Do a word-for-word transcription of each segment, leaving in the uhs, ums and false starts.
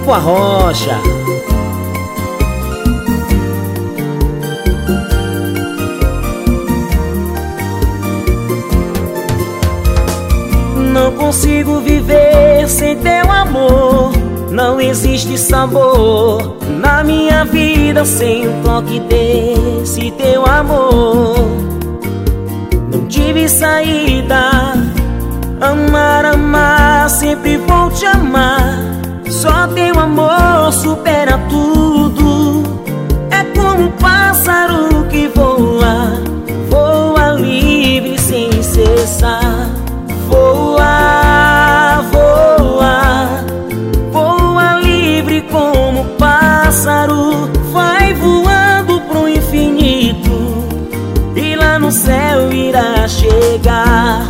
Chico Arrocha. Não consigo viver sem teu amor. Não existe sabor na minha vida sem um toque desse teu amor. Não tive saída. Amar, amar, sempre vou te amar. Só teu amor supera tudo. É como um pássaro que voa, voa livre sem cessar. Voa, voa, voa livre como um pássaro. Vai voando pro infinito e lá no céu irá chegar.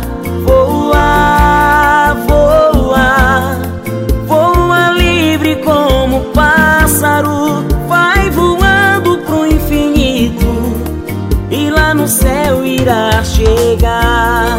Voa, voa, voa livre como pássaro. Vai voando pro infinito e lá no céu irá chegar.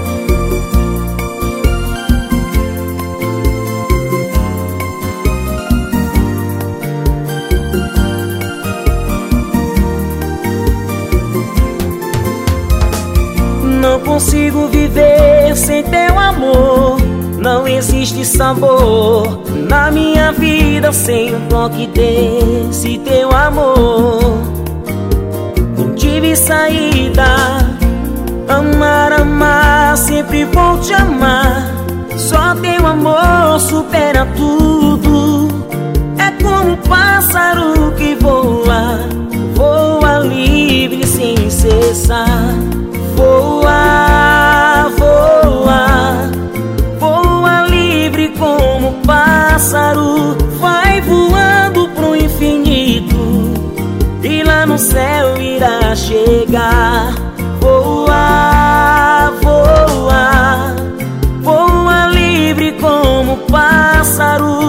Não consigo viver sem teu amor. Não existe sabor na minha vida sem um toque desse teu amor. Não tive saída. Amar, amar, sempre vou te amar. Só teu amor supera tudo. É como um pássaro que voa, voa livre sem cessar. Voa, voa, voa livre como pássaro. Vai voando pro infinito e lá no céu irá chegar. Voa, voa, voa livre como pássaro.